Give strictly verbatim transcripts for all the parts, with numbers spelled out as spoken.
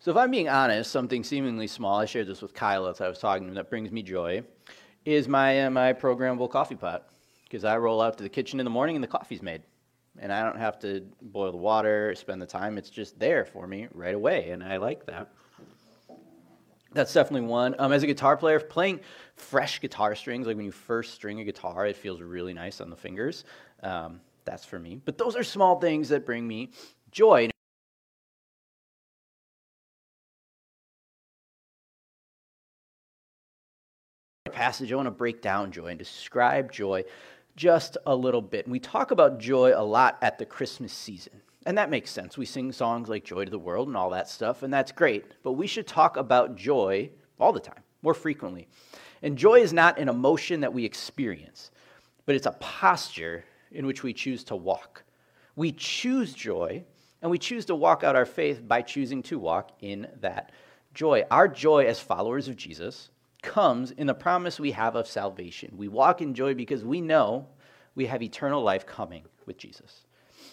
So if I'm being honest, something seemingly small, I shared this with Kyle as I was talking to him, that brings me joy, is my uh, my programmable coffee pot. Because I roll out to the kitchen in the morning and the coffee's made. And I don't have to boil the water, spend the time. It's just there for me right away, and I like that. That's definitely one. Um, as a guitar player, playing fresh guitar strings, like when you first string a guitar, it feels really nice on the fingers. Um, that's for me. But those are small things that bring me joy. Passage, I want to break down joy and describe joy just a little bit. And we talk about joy a lot at the Christmas season. And that makes sense. We sing songs like Joy to the World and all that stuff, and that's great. But we should talk about joy all the time, more frequently. And joy is not an emotion that we experience, but it's a posture in which we choose to walk. We choose joy, and we choose to walk out our faith by choosing to walk in that joy. Our joy as followers of Jesus comes in the promise we have of salvation. We walk in joy because we know we have eternal life coming with Jesus.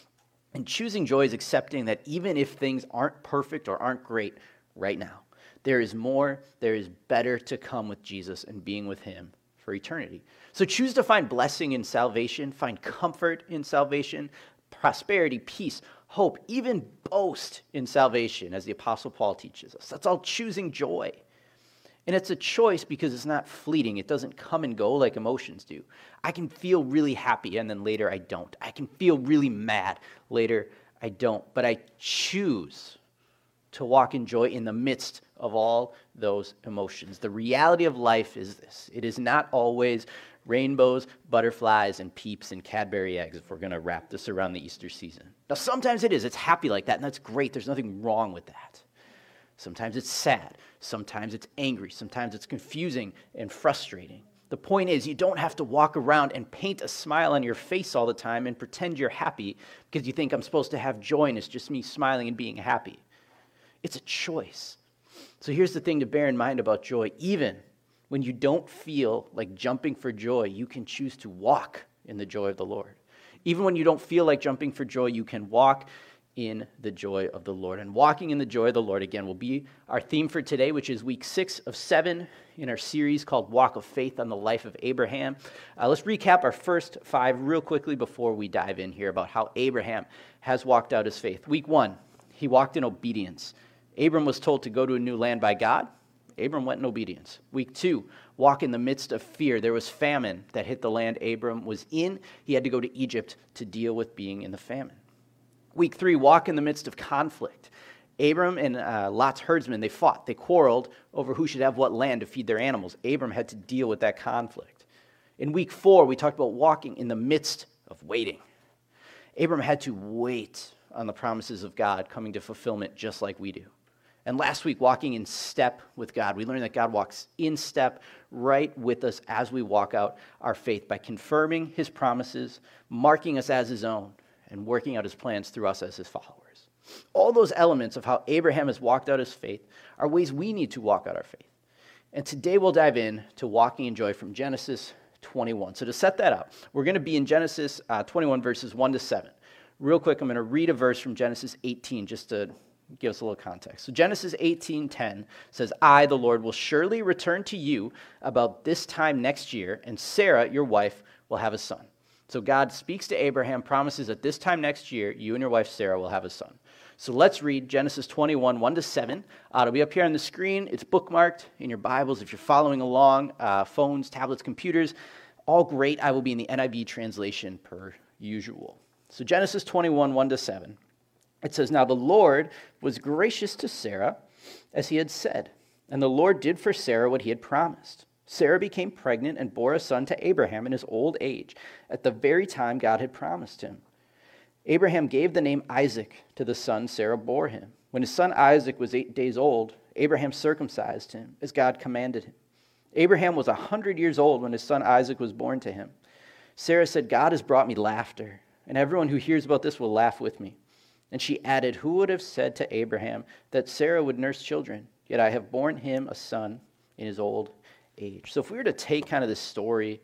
And choosing joy is accepting that even if things aren't perfect or aren't great right now, there is more, there is better to come with Jesus and being with him for eternity. So choose to find blessing in salvation, find comfort in salvation, prosperity, peace, hope, even boast in salvation, as the Apostle Paul teaches us. That's all choosing joy. And it's a choice because it's not fleeting. It doesn't come and go like emotions do. I can feel really happy and then later I don't. I can feel really mad, later I don't. But I choose to walk in joy in the midst of all those emotions. The reality of life is this. It is not always rainbows, butterflies, and peeps and Cadbury eggs if we're going to wrap this around the Easter season. Now sometimes it is. It's happy like that, and that's great. There's nothing wrong with that. Sometimes it's sad. Sometimes it's angry. Sometimes it's confusing and frustrating. The point is, you don't have to walk around and paint a smile on your face all the time and pretend you're happy because you think I'm supposed to have joy and it's just me smiling and being happy. It's a choice. So here's the thing to bear in mind about joy. Even when you don't feel like jumping for joy, you can choose to walk in the joy of the Lord. Even when you don't feel like jumping for joy, you can walk in the joy of the Lord. And walking in the joy of the Lord, again, will be our theme for today, which is week six of seven in our series called Walk of Faith on the life of Abraham. Uh, let's recap our first five real quickly before we dive in here about how Abraham has walked out his faith. Week one, he walked in obedience. Abram was told to go to a new land by God. Abram went in obedience. Week two, walk in the midst of fear. There was famine that hit the land Abram was in. He had to go to Egypt to deal with being in the famine. Week three, walk in the midst of conflict. Abram and uh, Lot's herdsmen, they fought. They quarreled over who should have what land to feed their animals. Abram had to deal with that conflict. In week four, we talked about walking in the midst of waiting. Abram had to wait on the promises of God coming to fulfillment just like we do. And last week, walking in step with God. We learned that God walks in step right with us as we walk out our faith by confirming his promises, marking us as his own, and working out his plans through us as his followers. All those elements of how Abraham has walked out his faith are ways we need to walk out our faith. And today we'll dive in to walking in joy from Genesis twenty-one. So to set that up, we're going to be in Genesis uh, twenty-one, verses one to seven. Real quick, I'm going to read a verse from Genesis eighteen just to give us a little context. So Genesis eighteen ten says, I, the Lord, will surely return to you about this time next year, and Sarah, your wife, will have a son. So God speaks to Abraham, promises that this time next year, you and your wife Sarah will have a son. So let's read Genesis twenty-one, one to seven. Uh, it'll be up here on the screen. It's bookmarked in your Bibles if you're following along, uh, phones, tablets, computers. All great. I will be in the N I V translation per usual. So Genesis twenty-one, one to seven. It says, Now the Lord was gracious to Sarah as he had said, and the Lord did for Sarah what he had promised. Sarah became pregnant and bore a son to Abraham in his old age, at the very time God had promised him. Abraham gave the name Isaac to the son Sarah bore him. When his son Isaac was eight days old, Abraham circumcised him, as God commanded him. Abraham was a hundred years old when his son Isaac was born to him. Sarah said, God has brought me laughter, and everyone who hears about this will laugh with me. And she added, Who would have said to Abraham that Sarah would nurse children? Yet I have borne him a son in his old age. So if we were to take kind of this story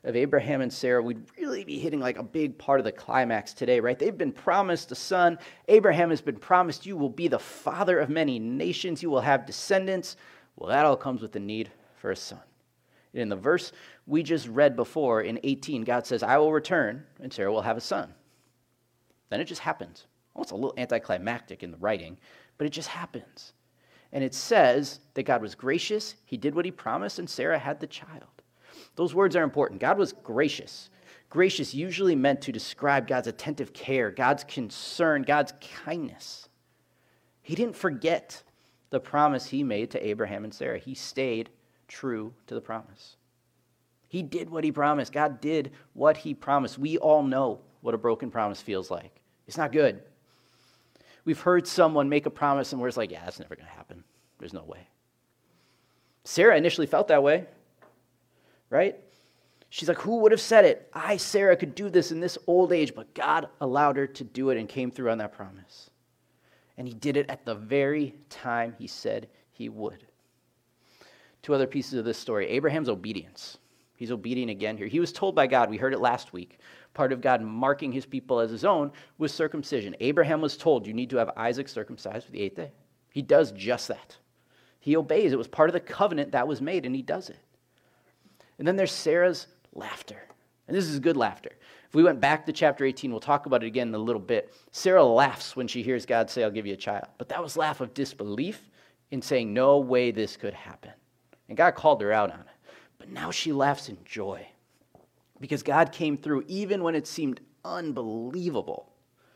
of Abraham and Sarah, we'd really be hitting like a big part of the climax today, right? They've been promised a son. Abraham has been promised, you will be the father of many nations. You will have descendants. Well, that all comes with the need for a son. In the verse we just read before in eighteen, God says, I will return and Sarah will have a son. Then it just happens. Almost a little anticlimactic in the writing, but it just happens. And it says that God was gracious, he did what he promised, and Sarah had the child. Those words are important. God was gracious. Gracious usually meant to describe God's attentive care, God's concern, God's kindness. He didn't forget the promise he made to Abraham and Sarah. He stayed true to the promise. He did what he promised. God did what he promised. We all know what a broken promise feels like. It's not good. We've heard someone make a promise and we're just like, yeah, that's never going to happen. There's no way. Sarah initially felt that way, right? She's like, who would have said it? I, Sarah, could do this in this old age, but God allowed her to do it and came through on that promise. And he did it at the very time he said he would. Two other pieces of this story. Abraham's obedience. He's obedient again here. He was told by God, we heard it last week, part of God marking his people as his own was circumcision. Abraham was told, you need to have Isaac circumcised for the eighth day. He does just that. He obeys. It was part of the covenant that was made, and he does it. And then there's Sarah's laughter. And this is good laughter. If we went back to chapter eighteen, we'll talk about it again in a little bit. Sarah laughs when she hears God say, I'll give you a child. But that was laugh of disbelief in saying, no way this could happen. And God called her out on it. But now she laughs in joy because God came through even when it seemed unbelievable.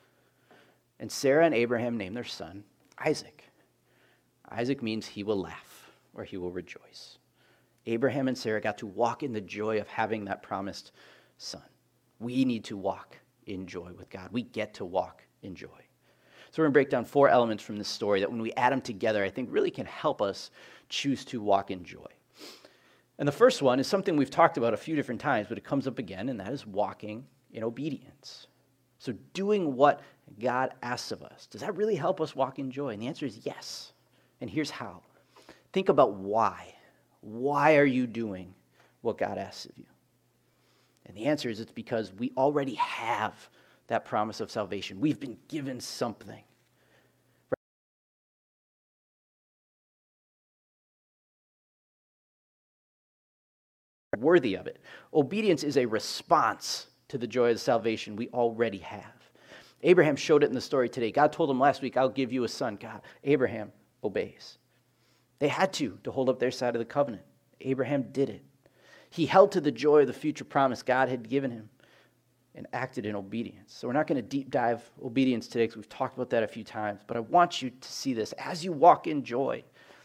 And Sarah and Abraham named their son Isaac. Isaac means he will laugh or he will rejoice. Abraham and Sarah got to walk in the joy of having that promised son. We need to walk in joy with God. We get to walk in joy. So we're going to break down four elements from this story that when we add them together, I think really can help us choose to walk in joy. And the first one is something we've talked about a few different times, but it comes up again, and that is walking in obedience. So doing what God asks of us. Does that really help us walk in joy? And the answer is yes. And here's how. Think about why. Why are you doing what God asks of you? And the answer is it's because we already have that promise of salvation. We've been given something. Worthy of it. Obedience is a response to the joy of the salvation we already have. Abraham showed it in the story today. God told him last week, I'll give you a son. God, Abraham obeys. They had to, to hold up their side of the covenant. Abraham did it. He held to the joy of the future promise God had given him and acted in obedience. So we're not going to deep dive obedience today because we've talked about that a few times, but I want you to see this. As you walk in joy,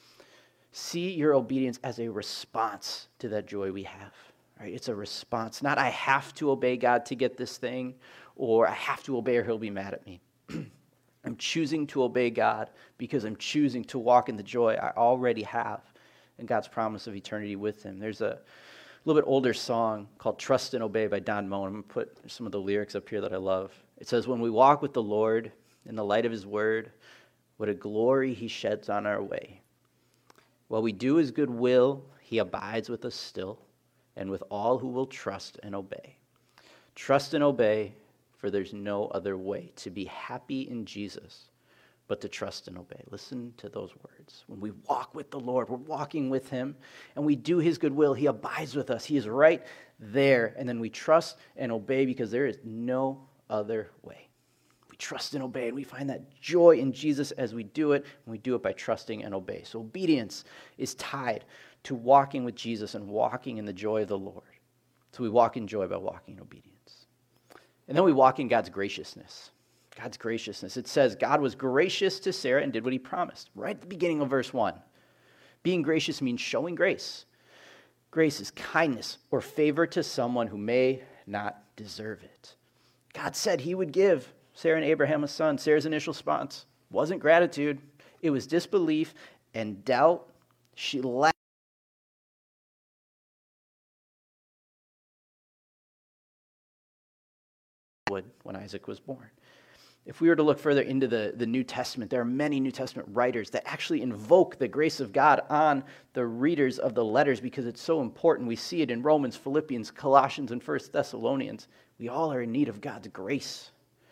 see your obedience as a response to that joy we have. Right? It's a response. Not I have to obey God to get this thing, or I have to obey or he'll be mad at me. I'm choosing to obey God because I'm choosing to walk in the joy I already have in God's promise of eternity with him. There's a little bit older song called Trust and Obey by Don Moen. I'm going to put some of the lyrics up here that I love. It says, when we walk with the Lord in the light of his word, what a glory he sheds on our way. While we do his good will, he abides with us still, and with all who will trust and obey. Trust and obey, for there's no other way to be happy in Jesus but to trust and obey. Listen to those words. When we walk with the Lord, we're walking with him, and we do his good will. He abides with us. He is right there, and then we trust and obey because there is no other way. We trust and obey, and we find that joy in Jesus as we do it, and we do it by trusting and obey. So obedience is tied to walking with Jesus and walking in the joy of the Lord. So we walk in joy by walking in obedience. And then we walk in God's graciousness. God's graciousness. It says God was gracious to Sarah and did what he promised. Right at the beginning of verse one. Being gracious means showing grace. Grace is kindness or favor to someone who may not deserve it. God said he would give Sarah and Abraham a son. Sarah's initial response wasn't gratitude. It was disbelief and doubt. She laughed. When Isaac was born. If we were to look further into the, the New Testament, there are many New Testament writers that actually invoke the grace of God on the readers of the letters because it's so important. We see it in Romans, Philippians, Colossians, and First Thessalonians. We all are in need of God's grace.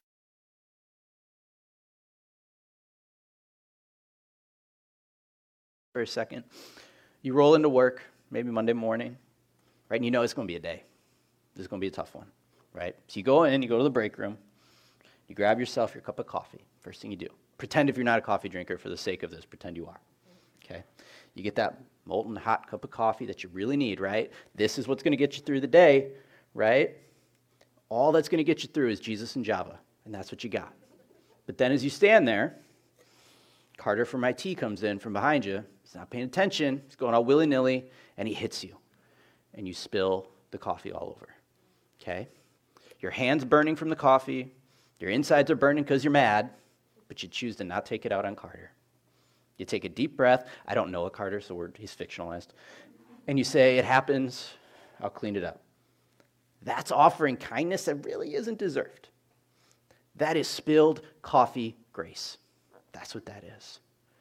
For a second, you roll into work, maybe Monday morning, right? And you know it's going to be a day. This is going to be a tough one, right? So you go in, you go to the break room, you grab yourself your cup of coffee. First thing you do. Pretend if you're not a coffee drinker for the sake of this, pretend you are, okay? You get that molten hot cup of coffee that you really need, right? This is what's going to get you through the day, right? All that's going to get you through is Jesus and Java, and that's what you got. But then as you stand there, Carter from I T comes in from behind you. He's not paying attention. He's going all willy-nilly, and he hits you, and you spill the coffee all over, okay? Your hand's burning from the coffee. Your insides are burning because you're mad, but you choose to not take it out on Carter. You take a deep breath. I don't know a Carter, so we're, he's fictionalized. And you say, it happens. I'll clean it up. That's offering kindness that really isn't deserved. That is spilled coffee grace. That's what that is.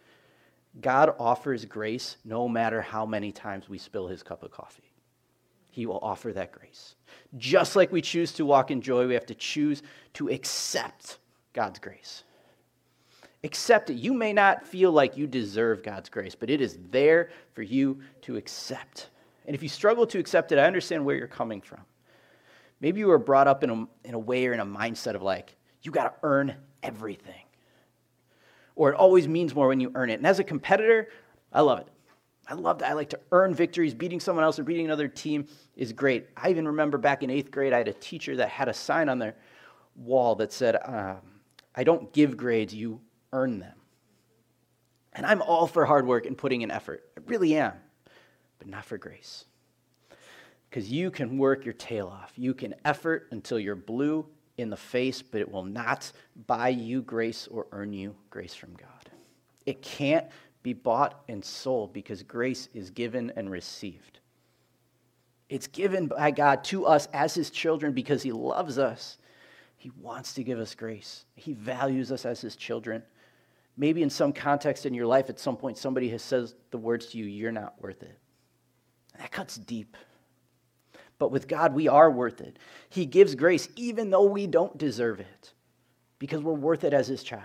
God offers grace no matter how many times we spill his cup of coffee. He will offer that grace. Just like we choose to walk in joy, we have to choose to accept God's grace. Accept it. You may not feel like you deserve God's grace, but it is there for you to accept. And if you struggle to accept it, I understand where you're coming from. Maybe you were brought up in a, in a way or in a mindset of like, you got to earn everything. Or it always means more when you earn it. And as a competitor, I love it. I love that. I like to earn victories. Beating someone else or beating another team is great. I even remember back in eighth grade, I had a teacher that had a sign on their wall that said, um, I don't give grades, you earn them. And I'm all for hard work and putting in effort. I really am. But not for grace. Because you can work your tail off. You can effort until you're blue in the face, but it will not buy you grace or earn you grace from God. It can't be bought and sold because grace is given and received. It's given by God to us as his children because he loves us. He wants to give us grace. He values us as his children. Maybe in some context in your life, at some point, somebody has said the words to you, you're not worth it. That cuts deep. But with God, we are worth it. He gives grace even though we don't deserve it because we're worth it as his child.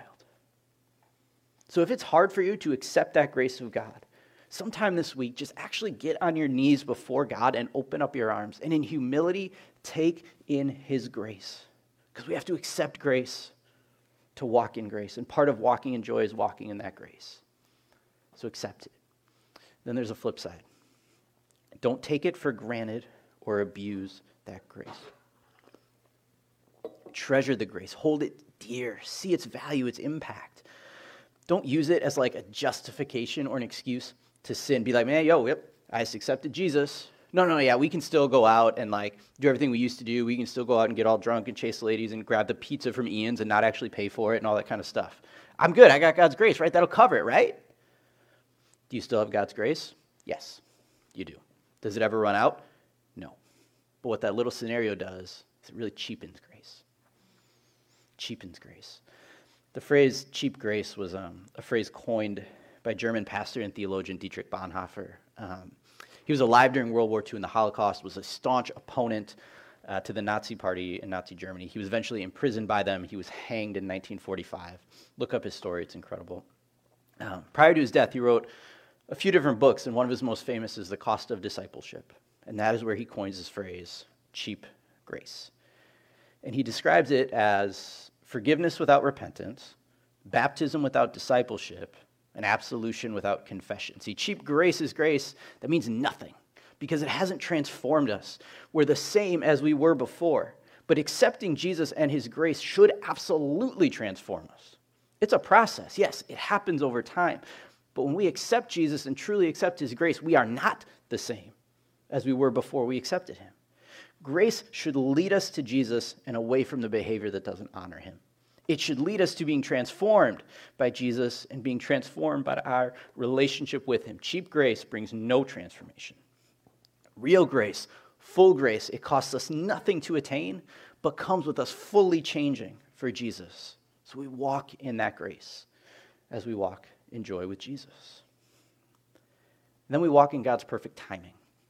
So if it's hard for you to accept that grace of God, sometime this week, just actually get on your knees before God and open up your arms. And in humility, take in his grace. Because we have to accept grace to walk in grace. And part of walking in joy is walking in that grace. So accept it. Then there's a flip side. Don't take it for granted or abuse that grace. Treasure the grace. Hold it dear. See its value, its impact. Don't use it as like a justification or an excuse to sin. Be like, man, yo, yep, I just accepted Jesus. No, no, yeah, we can still go out and like do everything we used to do. We can still go out and get all drunk and chase ladies and grab the pizza from Ian's and not actually pay for it and all that kind of stuff. I'm good. I got God's grace, right? That'll cover it, right? Do you still have God's grace? Yes, you do. Does it ever run out? No. But what that little scenario does is it really cheapens grace. Cheapens grace. The phrase cheap grace was um, a phrase coined by German pastor and theologian Dietrich Bonhoeffer. Um, he was alive during World War Two and the Holocaust, was a staunch opponent uh, to the Nazi Party in Nazi Germany. He was eventually imprisoned by them. He was hanged in nineteen forty-five. Look up his story. It's incredible. Um, prior to his death, he wrote a few different books, and one of his most famous is The Cost of Discipleship. And that is where he coins this phrase, cheap grace. And he describes it as forgiveness without repentance, baptism without discipleship, and absolution without confession. See, cheap grace is grace that means nothing because it hasn't transformed us. We're the same as we were before. But accepting Jesus and his grace should absolutely transform us. It's a process. Yes, it happens over time. But when we accept Jesus and truly accept his grace, we are not the same as we were before we accepted him. Grace should lead us to Jesus and away from the behavior that doesn't honor him. It should lead us to being transformed by Jesus and being transformed by our relationship with him. Cheap grace brings no transformation. Real grace, full grace, it costs us nothing to attain, but comes with us fully changing for Jesus. So we walk in that grace as we walk in joy with Jesus. And then we walk in God's perfect timing.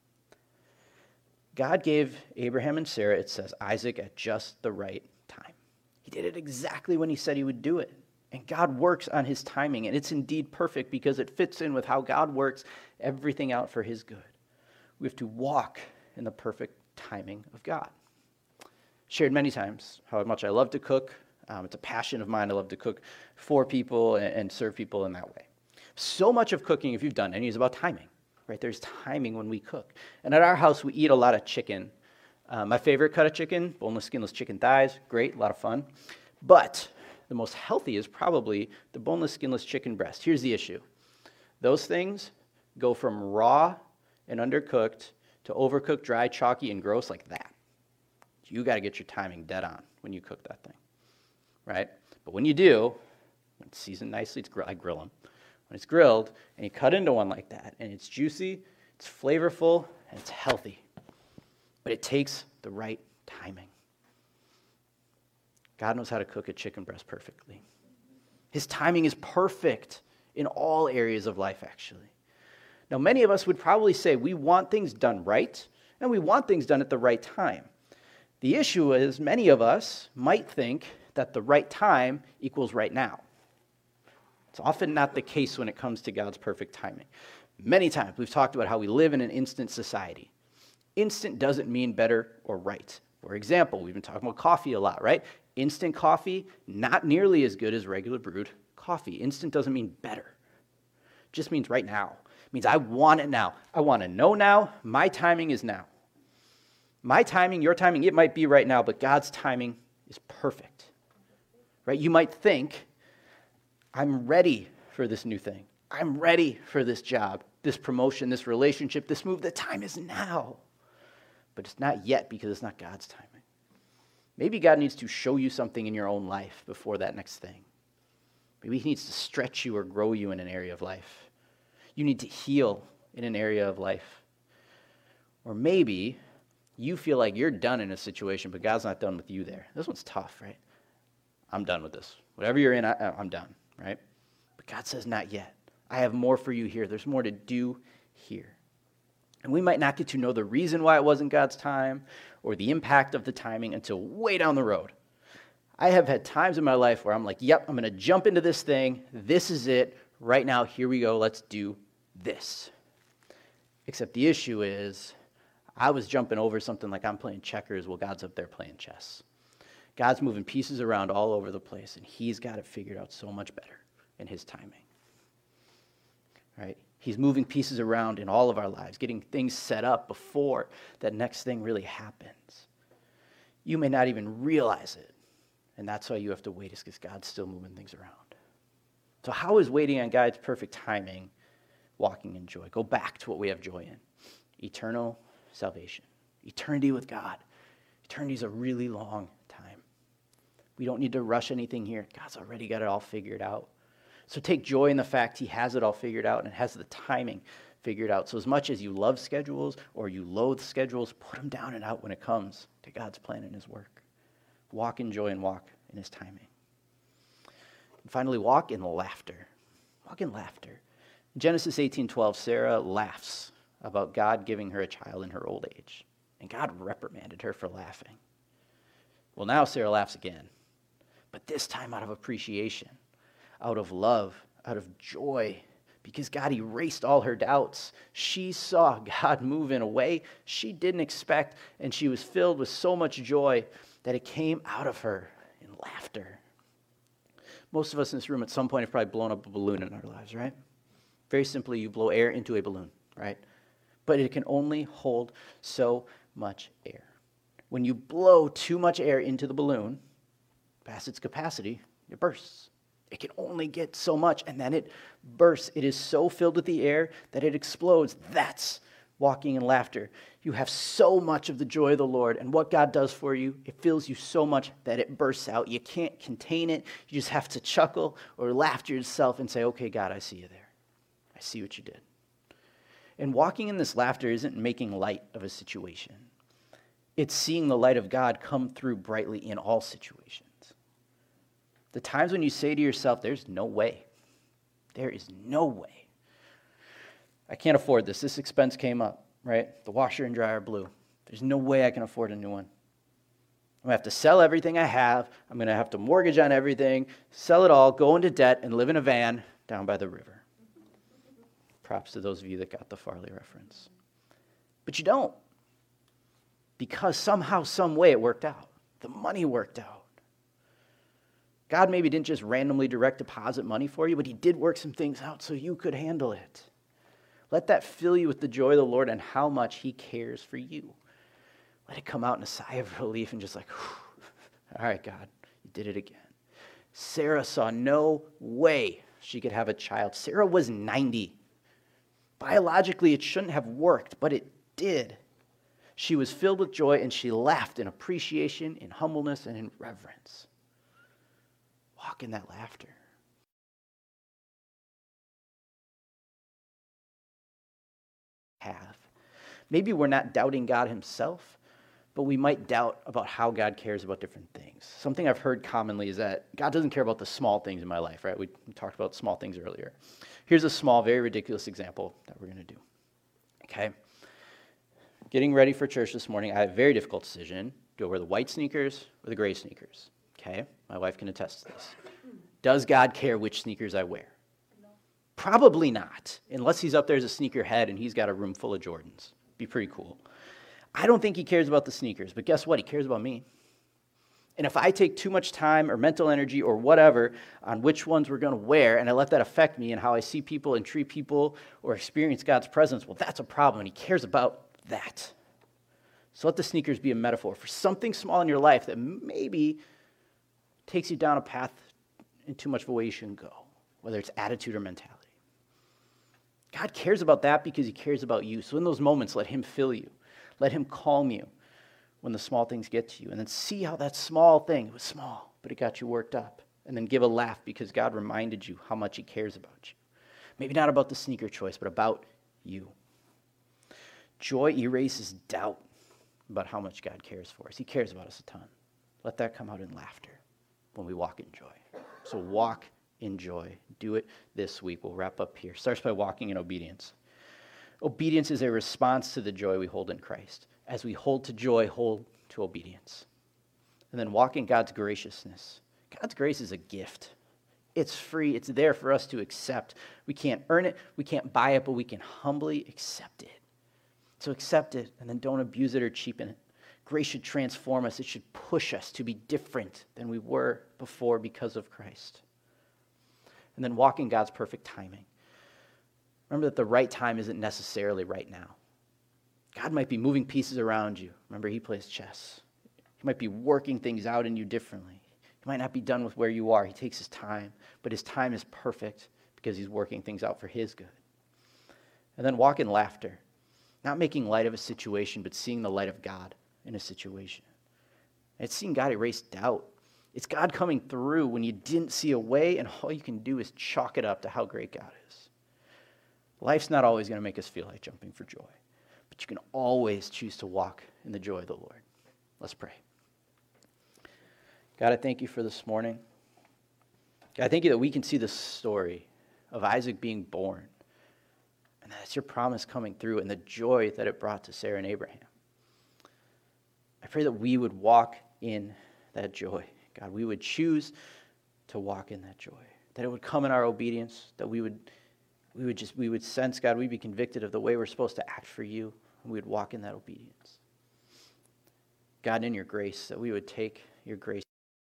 God gave Abraham and Sarah, it says, Isaac at just the right time. He did it exactly when he said he would do it. And God works on his timing, and it's indeed perfect because it fits in with how God works everything out for his good. We have to walk in the perfect timing of God. Shared many times how much I love to cook. Um, it's a passion of mine. I love to cook for people and, and serve people in that way. So much of cooking, if you've done any, is about timing, right? There's timing when we cook. And at our house, we eat a lot of chicken. Uh, my favorite cut of chicken, boneless, skinless chicken thighs, great, a lot of fun. But the most healthy is probably the boneless, skinless chicken breast. Here's the issue. Those things go from raw and undercooked to overcooked, dry, chalky, and gross like that. You got to get your timing dead on when you cook that thing, right? But when you do, when it's seasoned nicely, it's gr- I grill them. When it's grilled and you cut into one like that, and it's juicy, it's flavorful, and it's healthy. But it takes the right timing. God knows how to cook a chicken breast perfectly. His timing is perfect in all areas of life, actually. Now, many of us would probably say we want things done right, and we want things done at the right time. The issue is many of us might think that the right time equals right now. It's often not the case when it comes to God's perfect timing. Many times we've talked about how we live in an instant society. Instant doesn't mean better or right. For example, we've been talking about coffee a lot, right? Instant coffee, not nearly as good as regular brewed coffee. Instant doesn't mean better. It just means right now. It means I want it now. I want to know now. My timing is now. My timing, your timing, it might be right now, but God's timing is perfect. Right? You might think, I'm ready for this new thing. I'm ready for this job, this promotion, this relationship, this move. The time is now. But it's not yet because it's not God's timing. Maybe God needs to show you something in your own life before that next thing. Maybe he needs to stretch you or grow you in an area of life. You need to heal in an area of life. Or maybe you feel like you're done in a situation, but God's not done with you there. This one's tough, right? I'm done with this. Whatever you're in, I, I'm done, right? But God says, not yet. I have more for you here. There's more to do here. And we might not get to know the reason why it wasn't God's time or the impact of the timing until way down the road. I have had times in my life where I'm like, yep, I'm going to jump into this thing. This is it. Right now, here we go. Let's do this. Except the issue is I was jumping over something like I'm playing checkers while God's up there playing chess. God's moving pieces around all over the place, and he's got it figured out so much better in his timing. Right? He's moving pieces around in all of our lives, getting things set up before that next thing really happens. You may not even realize it, and that's why you have to wait, is because God's still moving things around. So how is waiting on God's perfect timing walking in joy? Go back to what we have joy in. Eternal salvation. Eternity with God. Eternity is a really long time. We don't need to rush anything here. God's already got it all figured out. So take joy in the fact he has it all figured out and has the timing figured out. So as much as you love schedules or you loathe schedules, put them down and out when it comes to God's plan and his work. Walk in joy and walk in his timing. And finally, walk in laughter. Walk in laughter. In Genesis eighteen twelve, Sarah laughs about God giving her a child in her old age. And God reprimanded her for laughing. Well, now Sarah laughs again. But this time out of appreciation, out of love, out of joy, because God erased all her doubts. She saw God move in a way she didn't expect, and she was filled with so much joy that it came out of her in laughter. Most of us in this room at some point have probably blown up a balloon in our lives, right? Very simply, you blow air into a balloon, right? But it can only hold so much air. When you blow too much air into the balloon, past its capacity, it bursts. It can only get so much, and then it bursts. It is so filled with the air that it explodes. That's walking in laughter. You have so much of the joy of the Lord, and what God does for you, it fills you so much that it bursts out. You can't contain it. You just have to chuckle or laugh to yourself and say, okay, God, I see you there. I see what you did. And walking in this laughter isn't making light of a situation. It's seeing the light of God come through brightly in all situations. The times when you say to yourself, there's no way. There is no way. I can't afford this. This expense came up, right? The washer and dryer blew. There's no way I can afford a new one. I'm going to have to sell everything I have. I'm going to have to mortgage on everything, sell it all, go into debt, and live in a van down by the river. Props to those of you that got the Farley reference. But you don't. Because somehow, some way it worked out. The money worked out. God maybe didn't just randomly direct deposit money for you, but he did work some things out so you could handle it. Let that fill you with the joy of the Lord and how much he cares for you. Let it come out in a sigh of relief and just like, all right, God, you did it again. Sarah saw no way she could have a child. Sarah was ninety. Biologically, it shouldn't have worked, but it did. She was filled with joy, and she laughed in appreciation, in humbleness, and in reverence. Walk in that laughter. Have. Maybe we're not doubting God himself, but we might doubt about how God cares about different things. Something I've heard commonly is that God doesn't care about the small things in my life, right? We talked about small things earlier. Here's a small, very ridiculous example that we're going to do. Okay? Getting ready for church this morning, I have a very difficult decision. Do I wear the white sneakers or the gray sneakers? Okay? My wife can attest to this. Does God care which sneakers I wear? No. Probably not, unless he's up there as a sneakerhead and he's got a room full of Jordans. Be pretty cool. I don't think he cares about the sneakers, but guess what? He cares about me. And if I take too much time or mental energy or whatever on which ones we're going to wear, and I let that affect me and how I see people and treat people or experience God's presence, well, that's a problem, and he cares about that. So let the sneakers be a metaphor for something small in your life that maybe takes you down a path in too much of a way you shouldn't go, whether it's attitude or mentality. God cares about that because he cares about you. So in those moments, let him fill you. Let him calm you when the small things get to you. And then see how that small thing, it was small, but it got you worked up. And then give a laugh because God reminded you how much he cares about you. Maybe not about the sneaker choice, but about you. Joy erases doubt about how much God cares for us. He cares about us a ton. Let that come out in laughter when we walk in joy. So walk in joy. Do it this week. We'll wrap up here. Starts by walking in obedience. Obedience is a response to the joy we hold in Christ. As we hold to joy, hold to obedience. And then walk in God's graciousness. God's grace is a gift. It's free. It's there for us to accept. We can't earn it. We can't buy it, but we can humbly accept it. So accept it and then don't abuse it or cheapen it. Grace should transform us. It should push us to be different than we were before because of Christ. And then walk in God's perfect timing. Remember that the right time isn't necessarily right now. God might be moving pieces around you. Remember, he plays chess. He might be working things out in you differently. He might not be done with where you are. He takes his time, but his time is perfect because he's working things out for his good. And then walk in laughter. Not making light of a situation, but seeing the light of God in a situation. It's seeing God erase doubt. It's God coming through when you didn't see a way, and all you can do is chalk it up to how great God is. Life's not always going to make us feel like jumping for joy, but you can always choose to walk in the joy of the Lord. Let's pray. God, I thank you for this morning. God, I thank you that we can see the story of Isaac being born, and that's your promise coming through and the joy that it brought to Sarah and Abraham. I pray that we would walk in that joy. God, we would choose to walk in that joy, that it would come in our obedience, that we would we would just we would sense, God, we'd be convicted of the way we're supposed to act for you, and we would walk in that obedience. God, in your grace, that we would take your grace.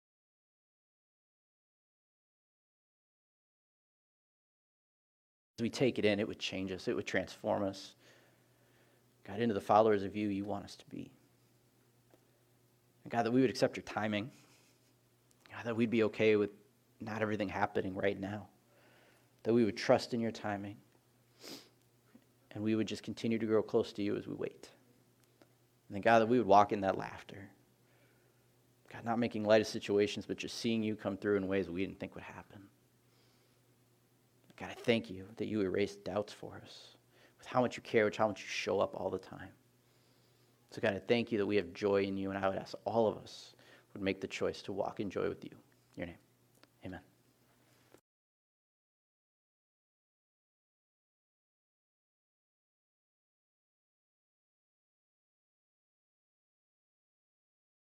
As we take it in, it would change us. It would transform us. God, into the followers of you you want us to be. And God, that we would accept your timing. God, that we'd be okay with not everything happening right now. That we would trust in your timing. And we would just continue to grow close to you as we wait. And then, God, that we would walk in that laughter. God, not making light of situations, but just seeing you come through in ways we didn't think would happen. God, I thank you that you erase doubts for us with how much you care, with how much you show up all the time. So God, I thank you that we have joy in you, and I would ask all of us would make the choice to walk in joy with you. In your name. Amen.